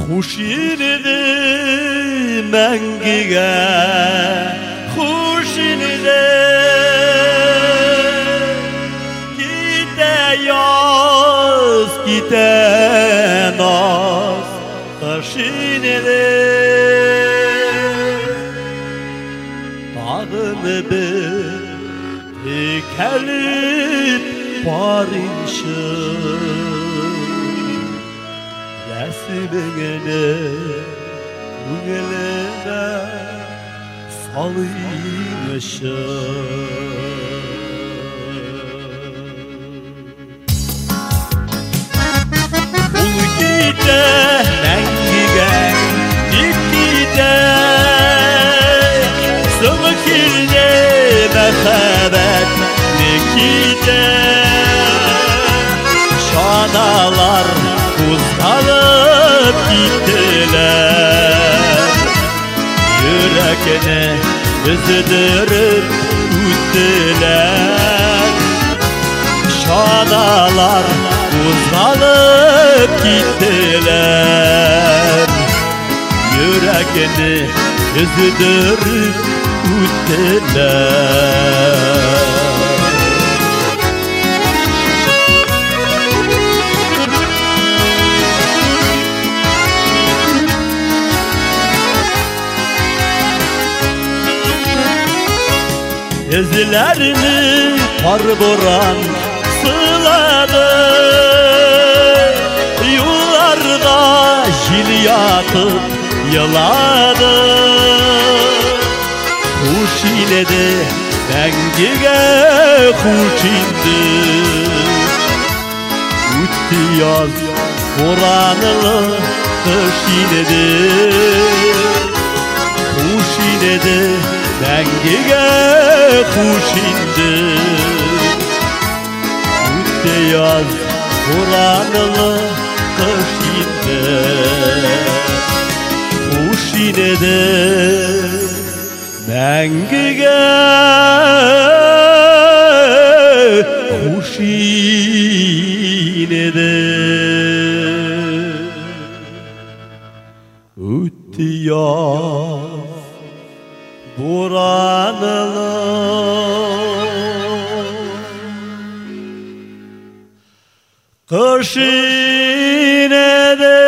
Huşinidi mengiga Huşinidi Gite yaz gite naz Huşinidi Dağını bir dikelip barışır Resmine Gügelene salıymışım Ul gide mengigen dik gidek Sılık ilde mehebet nikidek Şanalar Uzanıp gittiler Yürekine üzdürüp üttüler Şanalar uzanıp gittiler Yürekini üzdürüp üttüler Gözlerini kar boran sıladı Yularda jil yatıp yıladı Kuş ile de dengige kuş indi Üttü yaz boranılı kış ile de Kuş ile de dengige kuş indi Ütte yaz Kur'an'lı kış indi Kuş yine de dengige kuş yine de Ütte yaz Buranılı kış yine de